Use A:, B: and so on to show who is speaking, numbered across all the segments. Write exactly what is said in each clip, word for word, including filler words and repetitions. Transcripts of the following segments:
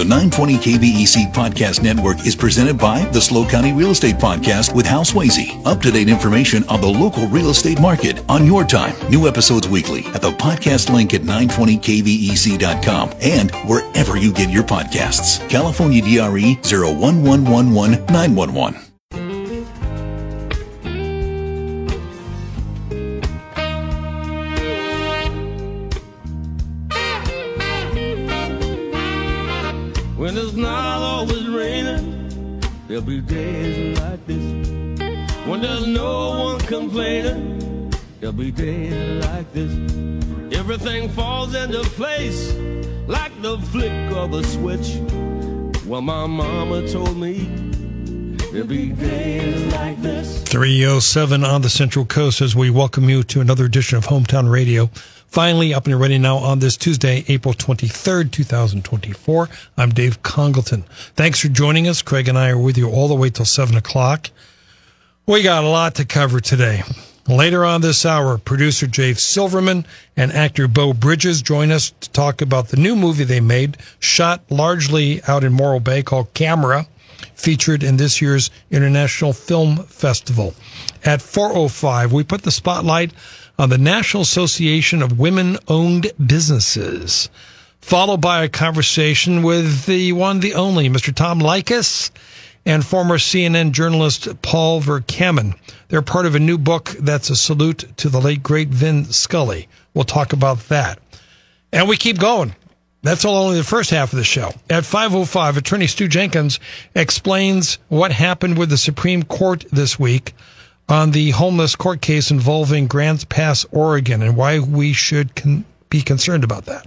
A: The nine twenty K V E C Podcast Network is presented by the SLO County Real Estate Podcast with Hal Swayze. Up-to-date information on the local real estate market on your time. New episodes weekly at the podcast link at nine twenty K V E C dot com and wherever you get your podcasts. California D R E zero one one one one nine one one.
B: When it's not always raining, there'll be days like this. When there's no one complaining, there'll be days like this. Everything falls into place like the flick of a switch. Well, my mama told me there'll be days like this.
C: three oh seven on the Central Coast as we welcome you to another edition of Hometown Radio. Finally, up and ready now on this Tuesday, April twenty-third, twenty twenty-four. I'm Dave Congleton. Thanks for joining us. Craig and I are with you all the way till seven o'clock. We got a lot to cover today. Later on this hour, producer Jave Silverman and actor Beau Bridges join us to talk about the new movie they made, shot largely out in Morro Bay, called Camera, featured in this year's International Film Festival. At four oh five, we put the spotlight on the National Association of Women-Owned Businesses, followed by a conversation with the one, the only, Mister Tom Leykis, and former C N N journalist Paul Verkaman. They're part of a new book that's a salute to the late, great Vin Scully. We'll talk about that. And we keep going. That's all only the first half of the show. At five oh five, attorney Stu Jenkins explains what happened with the Supreme Court this week on the homeless court case involving Grants Pass, Oregon, and why we should con- be concerned about that.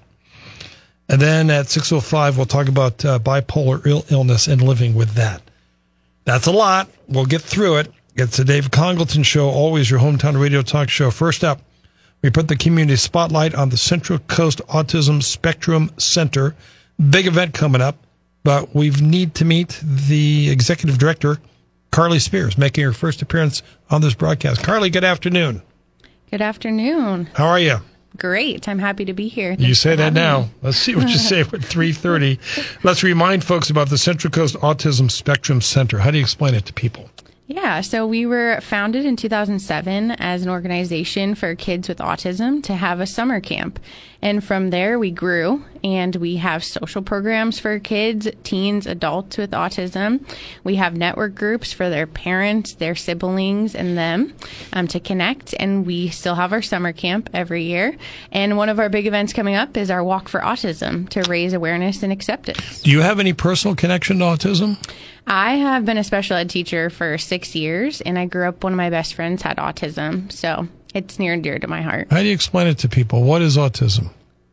C: And then at six oh five, we'll talk about uh, bipolar Ill- illness and living with that. That's a lot. We'll get through it. It's the Dave Congleton Show, always your hometown radio talk show. First up, we put the community spotlight on the Central Coast Autism Spectrum Center. Big event coming up, but we need to meet the executive director, Carly Spears, making her first appearance on this broadcast. Carly, good afternoon.
D: Good afternoon.
C: How are you?
D: Great. I'm happy to be here. Thanks
C: you say that now.
D: Me.
C: Let's see what you say at three thirty. Let's remind folks about the Central Coast Autism Spectrum Center. How do you explain it to people?
D: Yeah, so we were founded in two thousand seven as an organization for kids with autism to have a summer camp. And from there, we grew, and we have social programs for kids, teens, adults with autism. We have network groups for their parents, their siblings, and them um, to connect. And we still have our summer camp every year. And one of our big events coming up is our Walk for Autism to raise awareness and acceptance.
C: Do you have any personal connection to autism?
D: I have been a special ed teacher for six years, and I grew up, one of my best friends had autism, so it's near and dear to my heart.
C: How do you explain it to people? What is autism?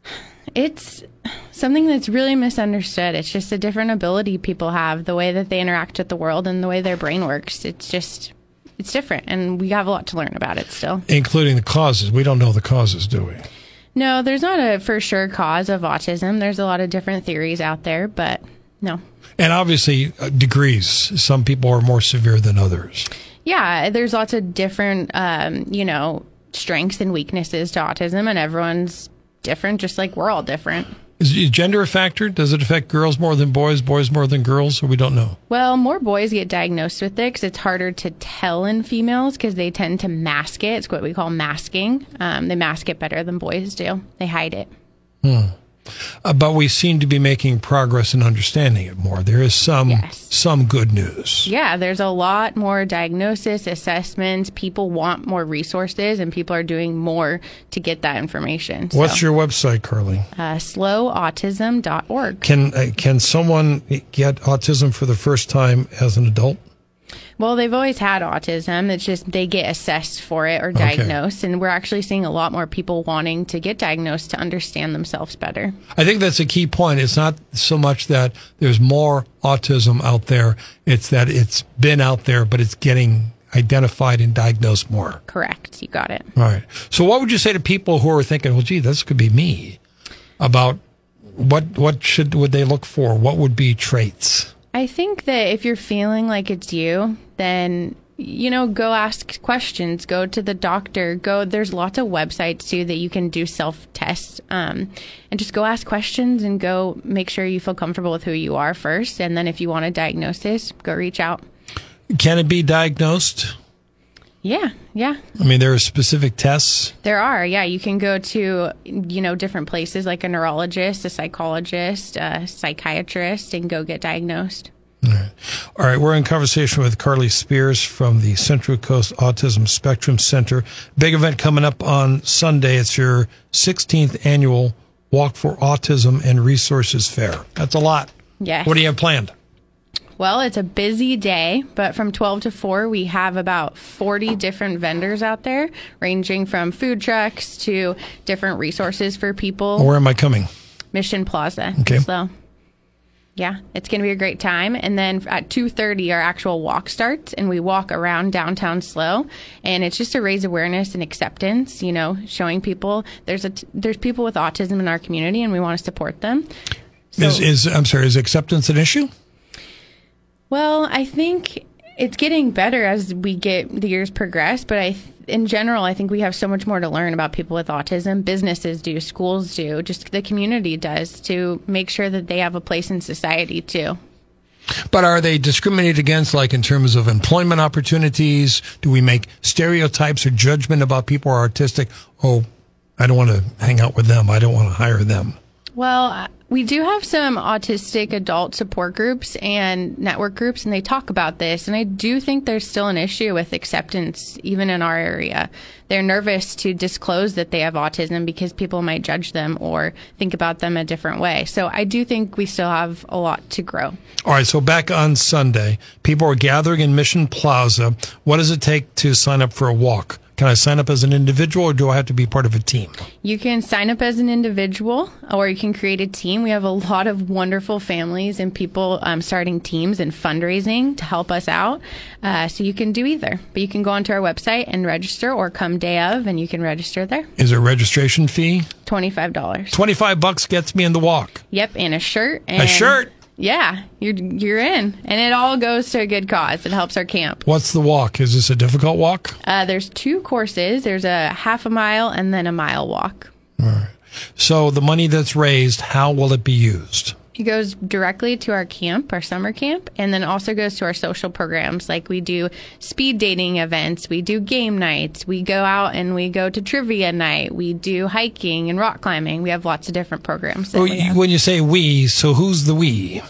D: It's something that's really misunderstood. It's just a different ability people have, the way that they interact with the world and the way their brain works. It's just, it's different, and we have a lot to learn about it still.
C: Including the causes. We don't know the causes, do we?
D: No, there's not a for sure cause of autism. There's a lot of different theories out there, but no.
C: And obviously, uh, degrees. Some people are more severe than others.
D: Yeah, there's lots of different, um, you know, strengths and weaknesses to autism, and everyone's different, just like we're all different.
C: Is gender a factor? Does it affect girls more than boys, boys more than girls, or we don't know?
D: Well, more boys get diagnosed with it because it's harder to tell in females because they tend to mask it. It's what we call masking. Um, they mask it better than boys do. They hide it.
C: Hmm. Uh, but we seem to be making progress in understanding it more. There is some
D: yes.
C: some good news.
D: Yeah, there's a lot more diagnosis, assessments. People want more resources, and people are doing more to get that information. So,
C: what's your website, Carly?
D: Uh, slow autism dot org.
C: Can uh, can someone get autism for the first time as an adult?
D: Well, they've always had autism. It's just they get assessed for it or diagnosed. Okay. And we're actually seeing a lot more people wanting to get diagnosed to understand themselves better.
C: I think that's a key point. It's not so much that there's more autism out there. It's that it's been out there, but it's getting identified and diagnosed more.
D: Correct. You got it.
C: All right. So what would you say to people who are thinking, well, gee, this could be me, about what what should would they look for? What would be traits?
D: I think that if you're feeling like it's you, then you know, go ask questions, go to the doctor, go, there's lots of websites too that you can do self-tests, um, and just go ask questions and go make sure you feel comfortable with who you are first. And then if you want a diagnosis, go reach out.
C: Can it be diagnosed?
D: Yeah, yeah.
C: I mean, there are specific tests?
D: There are, yeah. You can go to, you know, different places like a neurologist, a psychologist, a psychiatrist, and go get diagnosed.
C: All right. All right, we're in conversation with Carly Spears from the Central Coast Autism Spectrum Center. Big event coming up on Sunday. It's your sixteenth annual Walk for Autism and Resources Fair. That's a lot.
D: Yes.
C: What do you have planned?
D: Well, it's a busy day, but from twelve to four, we have about forty different vendors out there, ranging from food trucks to different resources for people.
C: Where am I coming?
D: Mission Plaza.
C: Okay.
D: So, yeah, it's going to be a great time. And then at two thirty, our actual walk starts, and we walk around downtown SLO. And it's just to raise awareness and acceptance, you know, showing people there's a t- there's people with autism in our community, and we want to support them. So,
C: is, is I'm sorry, is acceptance an issue?
D: Well, I think it's getting better as we get the years progress, but I, in general, I think we have so much more to learn about people with autism. Businesses do, schools do, just the community does, to make sure that they have a place in society too.
C: But are they discriminated against, like in terms of employment opportunities? Do we make stereotypes or judgment about people who are autistic? Oh, I don't want to hang out with them. I don't want to hire them.
D: Well, we do have some autistic adult support groups and network groups, and they talk about this. And I do think there's still an issue with acceptance, even in our area. They're nervous to disclose that they have autism because people might judge them or think about them a different way. So I do think we still have a lot to grow.
C: All right. So back on Sunday, people are gathering in Mission Plaza. What does it take to sign up for a walk? Can I sign up as an individual, or do I have to be part of a team?
D: You can sign up as an individual, or you can create a team. We have a lot of wonderful families and people um, starting teams and fundraising to help us out. Uh, so you can do either. But you can go onto our website and register, or come day of, and you can register there.
C: Is there a registration fee?
D: twenty-five dollars.
C: twenty-five bucks gets me in the walk.
D: Yep, and a shirt. And
C: a shirt?
D: Yeah, you're you're in, and it all goes to a good cause. It helps our camp.
C: What's the walk? Is this a difficult walk?
D: Uh, there's two courses. There's a half a mile and then a mile walk.
C: All right. So the money that's raised, how will it be used?
D: It goes directly to our camp, our summer camp, and then also goes to our social programs. Like we do speed dating events, we do game nights, we go out and we go to trivia night, we do hiking and rock climbing. We have lots of different programs. That
C: Oh,
D: we have.
C: when you say we, so who's the we?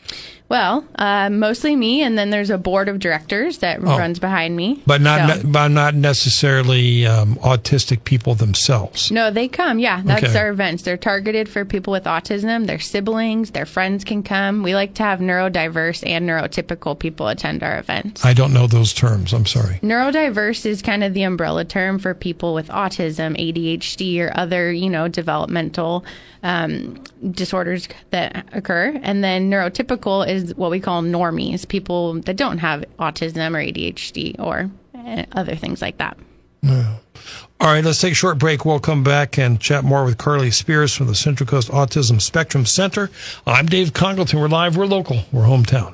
D: Well, uh, mostly me, and then there's a board of directors that
C: Oh.
D: runs behind me.
C: But not,
D: So-
C: ne- but not necessarily um, autistic people themselves.
D: No, they come. Yeah, that's
C: Okay.
D: our events. They're targeted for people with autism. Their siblings, their friends can come. We like to have neurodiverse and neurotypical people attend our events.
C: I don't know those terms. I'm sorry.
D: Neurodiverse is kind of the umbrella term for people with autism, A D H D, or other, you know, developmental um, disorders that occur. And then neurotypical is what we call normies, people that don't have autism or A D H D or uh, other things like that.
C: Yeah. All right, let's take a short break. We'll come back and chat more with Carly Spears from the Central Coast Autism Spectrum Center. I'm Dave Congleton. We're live. We're local. We're hometown.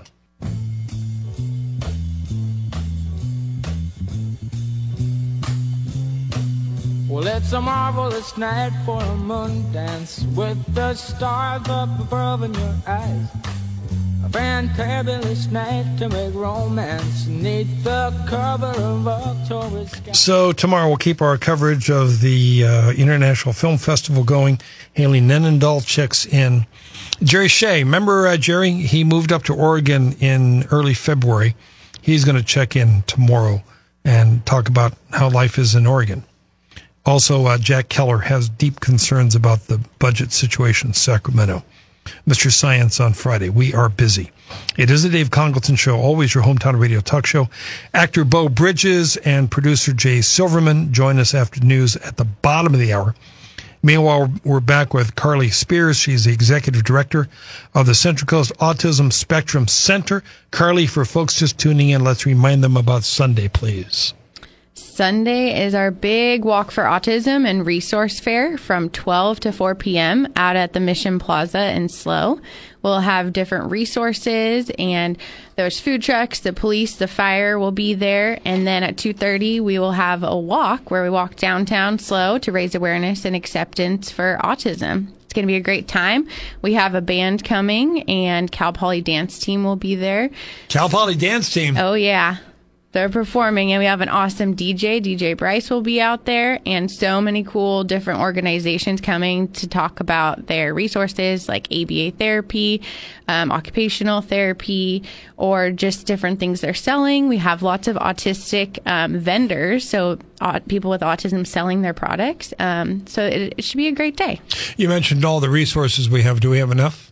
B: Well, it's a marvelous night for a moon dance with the stars up above in your eyes. A fantabulous night to make romance neath the cover of October sky.
C: So tomorrow we'll keep our coverage of the uh, International Film Festival going. Haley Nenendal checks in. Jerry Shea, remember uh, Jerry? He moved up to Oregon in early February. He's going to check in tomorrow and talk about how life is in Oregon. Also, uh, Jack Keller has deep concerns about the budget situation in Sacramento. Mister Science on Friday. We are busy. It is the Dave Congleton Show, always your hometown radio talk show. Actor Beau Bridges and producer Jay Silverman join us after news at the bottom of the hour. Meanwhile, we're back with Carly Spears. She's the executive director of the Central Coast Autism Spectrum Center. Carly, for folks just tuning in, let's remind them about Sunday, please.
D: Sunday is our big Walk for Autism and Resource Fair from twelve to four p.m. out at the Mission Plaza in SLO. We'll have different resources, and there's food trucks, the police, the fire will be there. And then at two thirty, we will have a walk where we walk downtown SLO to raise awareness and acceptance for autism. It's going to be a great time. We have a band coming, and Cal Poly dance team will be there.
C: Cal Poly dance team.
D: Oh, yeah. They're performing, and we have an awesome D J. D J Bryce will be out there, and so many cool different organizations coming to talk about their resources like A B A therapy, um, occupational therapy, or just different things they're selling. We have lots of autistic um, vendors, so uh, people with autism selling their products. Um, so it, it should be a great day.
C: You mentioned all the resources we have. Do we have enough?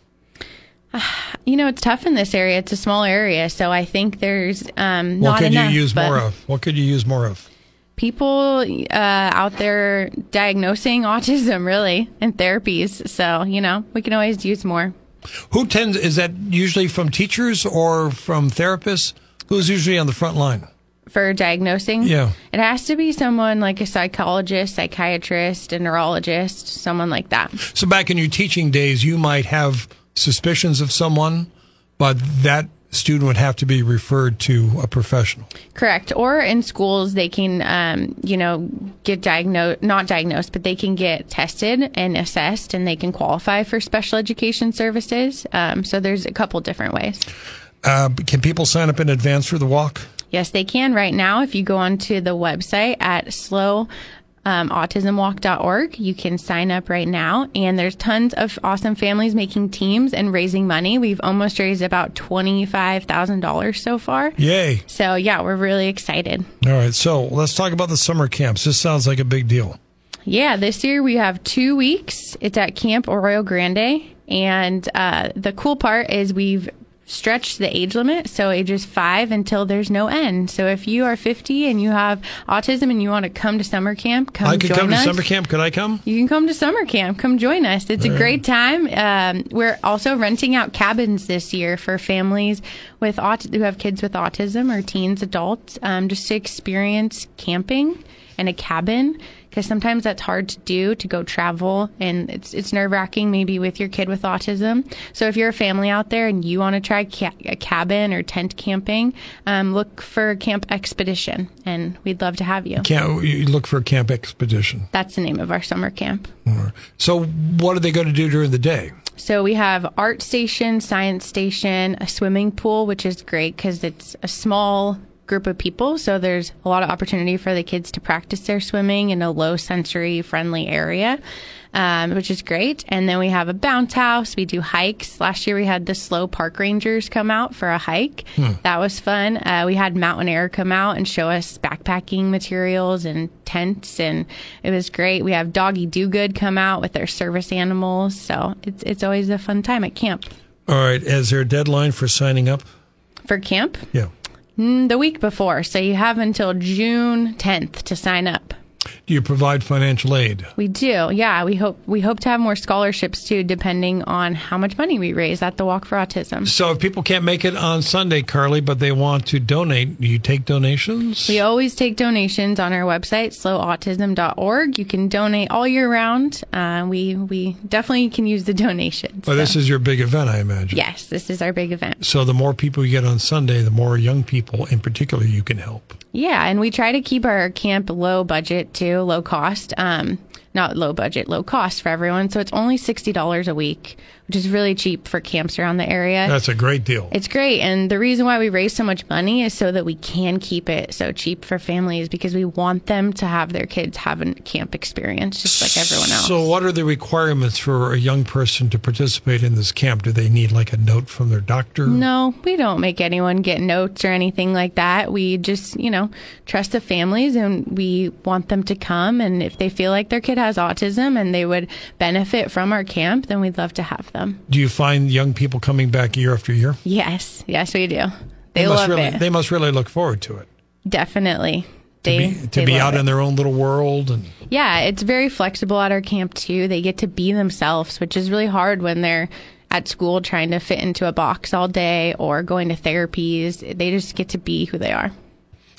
D: You know, it's tough in this area. It's a small area, so I think there's um, not enough.
C: What could
D: enough,
C: you use more of? What could you use more of?
D: People uh, out there diagnosing autism, really, and therapies. So, you know, we can always use more.
C: Who tends, is that usually from teachers or from therapists? Who's usually on the front line?
D: For diagnosing?
C: Yeah.
D: It has to be someone like a psychologist, psychiatrist, a neurologist, someone like that.
C: So back in your teaching days, you might have suspicions of someone, but that student would have to be referred to a professional.
D: Correct. Or in schools, they can, um, you know, get diagnosed, not diagnosed, but they can get tested and assessed, and they can qualify for special education services. Um, so there's a couple different ways.
C: Uh, can people sign up in advance for the walk?
D: Yes, they can right now. If you go onto the website at SLO Um, autism walk dot org. You can sign up right now, and there's tons of awesome families making teams and raising money. We've almost raised about twenty-five thousand dollars so far.
C: Yay.
D: So, yeah, we're really excited.
C: All right, so let's talk about the summer camps. This sounds like a big deal.
D: Yeah, this year we have two weeks. It's at Camp Arroyo Grande, and uh, the cool part is we've stretch the age limit, so ages five until there's no end. So if you are fifty and you have autism and you want to come to summer camp, come
C: I could
D: join
C: come to
D: us.
C: summer camp. Could I come?
D: You can come to summer camp. Come join us. It's a great time. Um, we're also renting out cabins this year for families with aut- who have kids with autism or teens, adults, um, just to experience camping in a cabin, because sometimes that's hard to do, to go travel, and it's it's nerve-wracking maybe with your kid with autism. So if you're a family out there and you want to try ca- a cabin or tent camping, um, look for Camp Expedition, and we'd love to have you.
C: Can't, you look for Camp Expedition.
D: That's the name of our summer camp.
C: So what are they going to do during the day?
D: So we have art station, science station, a swimming pool, which is great because it's a small group of people, so there's a lot of opportunity for the kids to practice their swimming in a low sensory friendly area, um, which is great. And then we have a bounce house. We do hikes. Last year we had the SLO Park Rangers come out for a hike. Hmm. That was fun. Uh, we had Mountain Air come out and show us backpacking materials and tents, and it was great. We have Doggy Do Good come out with their service animals, so it's it's always a fun time at camp.
C: All right, is there a deadline for signing up?
D: For camp?
C: Yeah.
D: Mm, the week before, so you have until June tenth to sign up.
C: Do you provide financial aid?
D: We do, yeah. We hope we hope to have more scholarships too, depending on how much money we raise at the Walk for Autism.
C: So if people can't make it on Sunday, Carly, but they want to donate, do you take donations?
D: We always take donations on our website, slow autism dot org. You can donate all year round. Uh, we we definitely can use the donations.
C: Well, so. This is your big event, I imagine.
D: Yes, this is our big event.
C: So the more people you get on Sunday, the more young people in particular you can help.
D: Yeah, and we try to keep our camp low budget too, low cost. Um, not low budget, low cost for everyone. So it's only sixty dollars a week, which is really cheap for camps around the area.
C: That's a great deal.
D: It's great. And the reason why we raise so much money is so that we can keep it so cheap for families, because we want them to have their kids have a camp experience just like everyone else.
C: So what are the requirements for a young person to participate in this camp? Do they need like a note from their doctor?
D: No, we don't make anyone get notes or anything like that. We just, you know, trust the families, and we want them to come. And if they feel like their kid has autism and they would benefit from our camp, then we'd love to have them.
C: Do you find young people coming back year after year?
D: Yes. Yes, we do. They,
C: they must
D: love
C: really,
D: it.
C: They must really look forward to it.
D: Definitely. They,
C: to be, to
D: they
C: be out
D: it.
C: in their own little world. And
D: yeah, it's very flexible at our camp too. They get to be themselves, which is really hard when they're at school trying to fit into a box all day or going to therapies. They just get to be who they are.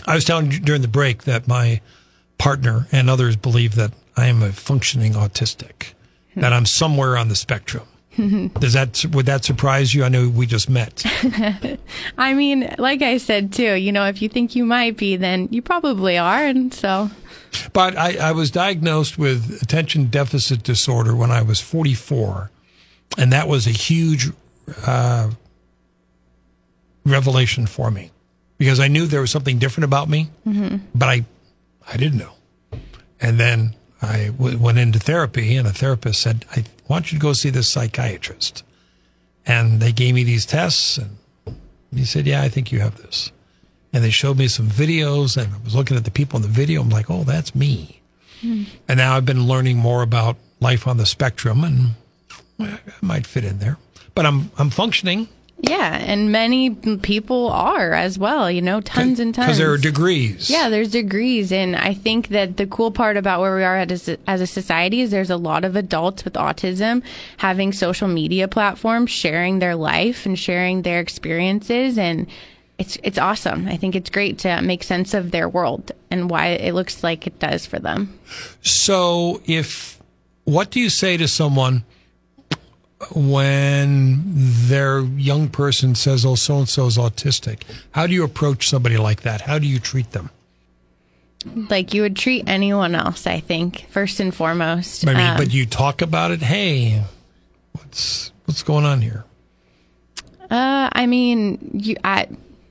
C: I was telling you during the break that my partner and others believe that I am a functioning autistic, that I'm somewhere on the spectrum. Does that, would that surprise you? I know we just met.
D: I mean, like I said, too, you know, if you think you might be, then you probably are. And so.
C: But I, I was diagnosed with attention deficit disorder when I was forty-four. And that was a huge uh, revelation for me because I knew there was something different about me, mm-hmm. but I, I didn't know. And then I w- went into therapy, and a therapist said, I want you to go see this psychiatrist. And they gave me these tests, and he said, yeah, I think you have this. And they showed me some videos, and I was looking at the people in the video. I'm like, oh, that's me. Mm. And now I've been learning more about life on the spectrum, and I might fit in there. But I'm I'm functioning.
D: Yeah, and many people are as well, you know, tons and tons.
C: Because there are degrees.
D: Yeah, there's degrees. And I think that the cool part about where we are as a, as a society is there's a lot of adults with autism having social media platforms, sharing their life and sharing their experiences. And it's it's awesome. I think it's great to make sense of their world and why it looks like it does for them.
C: So if, what do you say to someone when their young person says, oh, so-and-so is autistic? How do you approach somebody like that? How do you treat them?
D: Like you would treat anyone else, I think, first and foremost.
C: I mean,
D: um,
C: but you talk about it. Hey, what's what's going on here?
D: Uh, I mean, you, I,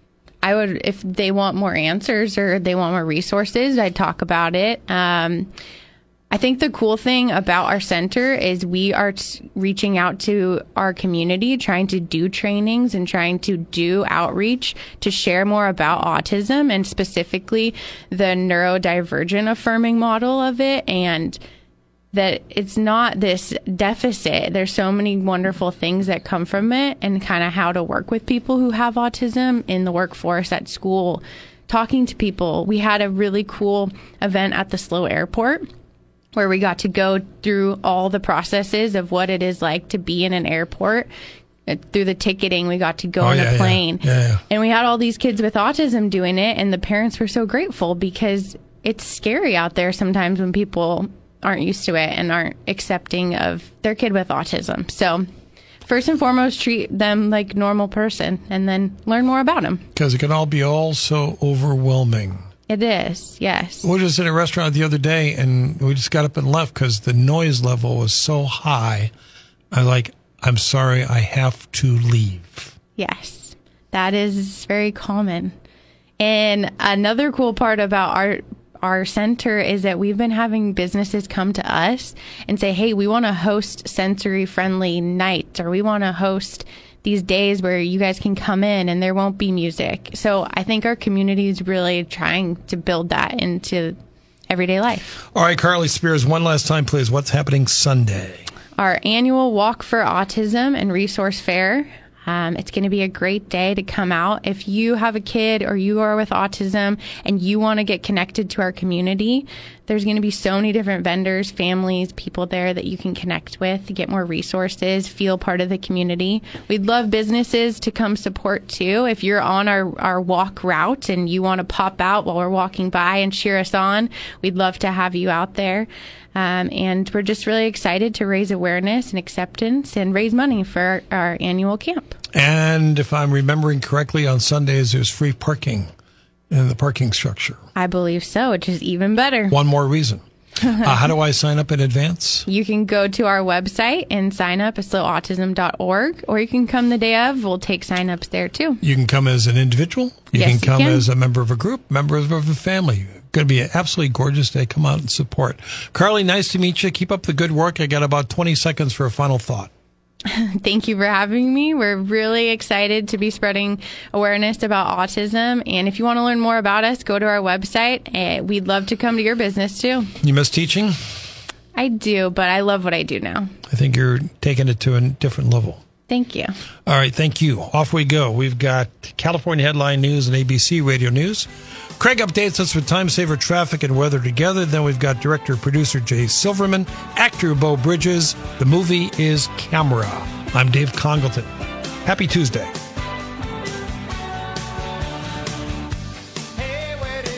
D: I would, if they want more answers or they want more resources, I'd talk about it. Um, I think the cool thing about our center is we are t- reaching out to our community, trying to do trainings and trying to do outreach to share more about autism and specifically the neurodivergent affirming model of it, and that it's not this deficit. There's so many wonderful things that come from it, and kind of how to work with people who have autism in the workforce, at school, talking to people. We had a really cool event at the SLO Airport where we got to go through all the processes of what it is like to be in an airport. Through the ticketing, we got to go
C: oh,
D: on
C: yeah,
D: a plane.
C: Yeah. Yeah, yeah.
D: And we had all these kids with autism doing it, and the parents were so grateful because it's scary out there sometimes when people aren't used to it and aren't accepting of their kid with autism. So first and foremost, treat them like a normal person and then learn more about them.
C: Because it can all be all so overwhelming.
D: It is, yes.
C: We were just in a restaurant the other day, and we just got up and left because the noise level was so high. I was like, I'm sorry, I have to leave.
D: Yes, that is very common. And another cool part about our our center is that we've been having businesses come to us and say, hey, we want to host sensory-friendly nights, or we want to host these days where you guys can come in and there won't be music. So I think our community is really trying to build that into everyday life.
C: All right, Carly Spears, one last time, please. What's happening Sunday?
D: Our annual Walk for Autism and Resource Fair. Um, it's going to be a great day to come out. If you have a kid or you are with autism and you want to get connected to our community, there's going to be so many different vendors, families, people there that you can connect with to get more resources, feel part of the community. We'd love businesses to come support too. If you're on our, our walk route and you want to pop out while we're walking by and cheer us on, we'd love to have you out there. Um, and we're just really excited to raise awareness and acceptance and raise money for our, our annual camp.
C: And if I'm remembering correctly, on Sundays there's free parking in the parking structure.
D: I believe so, which is even better.
C: One more reason. uh, how do I sign up in advance?
D: You can go to our website and sign up at slow autism dot org, or you can come the day of. We'll take sign-ups there, too.
C: You can come as an individual. You
D: yes,
C: can come
D: you can.
C: as a member of a group, member of a family. Going to be an absolutely gorgeous day. Come out and support. Carly, nice to meet you. Keep up the good work. I got about twenty seconds for a final thought.
D: Thank you for having me. We're really excited to be spreading awareness about autism. And if you want to learn more about us, go to our website. Uh, we'd love to come to your business, too.
C: You miss teaching?
D: I do, but I love what I do now.
C: I think you're taking it to a different level.
D: Thank you.
C: All right, thank you. Off we go. We've got California Headline News and A B C Radio News. Craig updates us with time saver traffic and weather together. Then we've got director producer Jay Silverman, actor Beau Bridges. The movie is Camera. I'm Dave Congleton. Happy Tuesday.
E: Hey, where did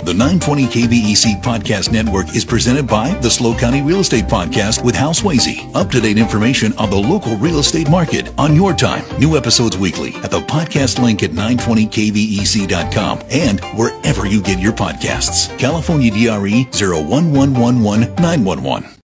A: The nine twenty K V E C Podcast Network is presented by the SLO County Real Estate Podcast with Hal Swayze. Up-to-date information on the local real estate market on your time. New episodes weekly at the podcast link at nine twenty K V E C dot com and wherever you get your podcasts. California D R E zero one one one one nine one one.